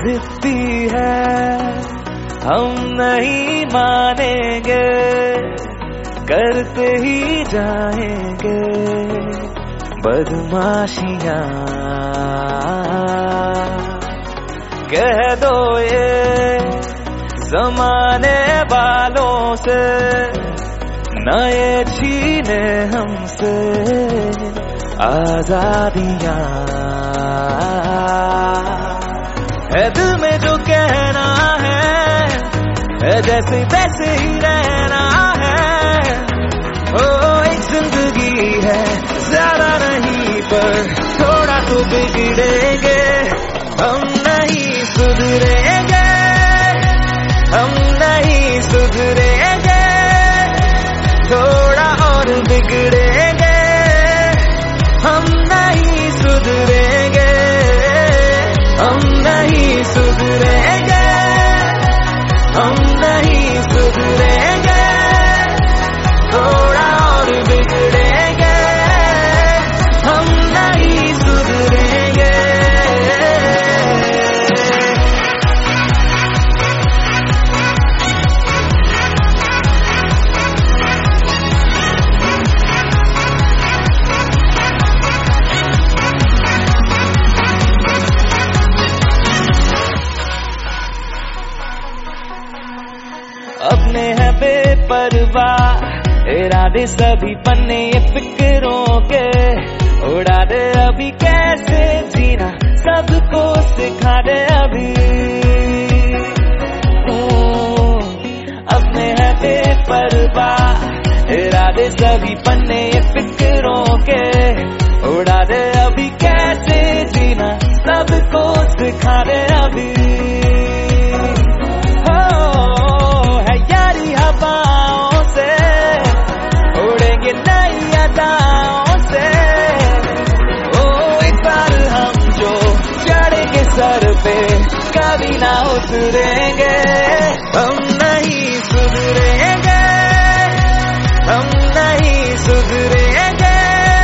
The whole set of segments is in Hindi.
जिद्दी है, हम नहीं मानेंगे, करते ही जाएंगे बदमाशियां। कह दो ये ज़माने वालों से, न ये छीने हमसे आजादियां। है दिल में जो कहना है जैसे तैसे ही रहना है। ओ एक जिंदगी है, ज्यादा नहीं पर थोड़ा तो बिगड़ेंगे, हम नहीं सुधरेंगे, हम नहीं सुधरेंगे, थोड़ा और बिगड़ेंगे, हम नहीं सुधरेंगे, हम नहीं सुधरेंगे, हम नहीं सुधरेंगे, थोड़ा और बिगड़ेंगे, हम नहीं सुधरेंगे। अपने हैं बेपरवाह इरादे, सभी पन्ने ये फिक्रों के उड़ा दे अभी, कैसे जीना सबको सिखा दे अभी। अपने हैं बेपरवाह इरादे, सभी पन्ने ये फिक्रों के उड़ा दे अभी, कैसे जीना सबको सिखा दे अभी। हवाओं से उड़ेंगे नई अदाओं से, ओ एक बार हम जो चढ़ेंगे सर पे कभी ना उतरेंगे, हम नहीं सुधरेंगे, हम नहीं सुधरेंगे,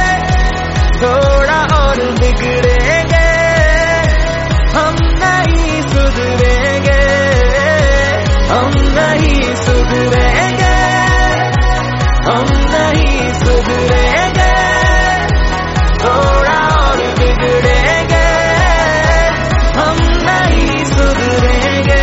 थोड़ा और बिगड़ेंगे, हम नहीं सुधरेंगे, हम नहीं सुधरेंगे, हम नहीं सुधरेंगे, थोड़ा और बिगड़ेंगे, हम नहीं सुधरेंगे।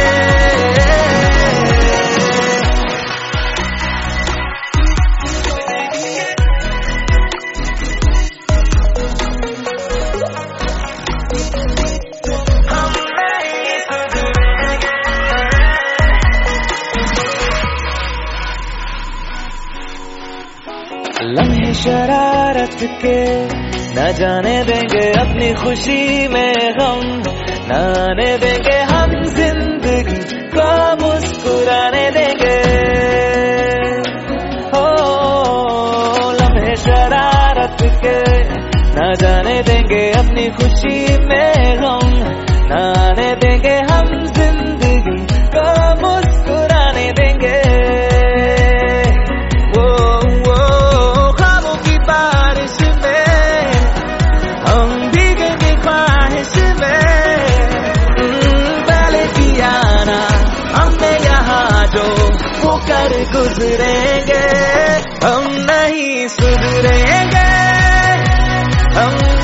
लम्हे शरारत के न जाने देंगे अपनी खुशी में गम, न आने देंगे हम जिंदगी को मुस्कुराने देंगे। हो लम्हे शरारत के न जाने देंगे अपनी खुशी में गम, न आने देंगे हम जिंदगी को मुस्कुराने देंगे। कर गुजरेंगे, हम नहीं सुधरेंगे, हम